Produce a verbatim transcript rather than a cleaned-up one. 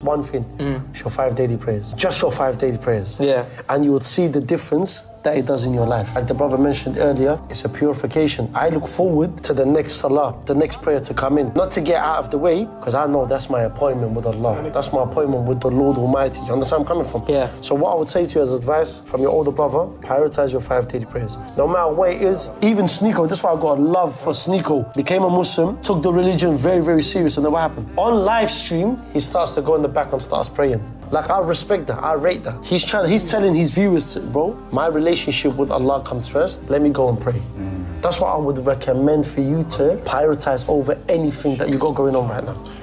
one thing, mm. it's your five daily prayers. Just your five daily prayers. Yeah. And you would see the difference that it does in your life. Like the brother mentioned earlier, it's a purification. I look forward to the next salah, the next prayer to come in. Not to get out of the way, because I know that's my appointment with Allah. That's my appointment with the Lord Almighty. You understand where I'm coming from? Yeah. So what I would say to you as advice from your older brother, prioritize your five daily prayers. No matter what it is, even Sneeko, that's why I got a love for Sneeko. Became a Muslim, took the religion very, very serious, and then what happened? On live stream, he starts to go in the back and starts praying. Like, I respect that, I rate that. He's trying, he's telling his viewers, to, bro, my relationship with Allah comes first, let me go and pray. Mm. That's what I would recommend for you to prioritize over anything that you got going on right now.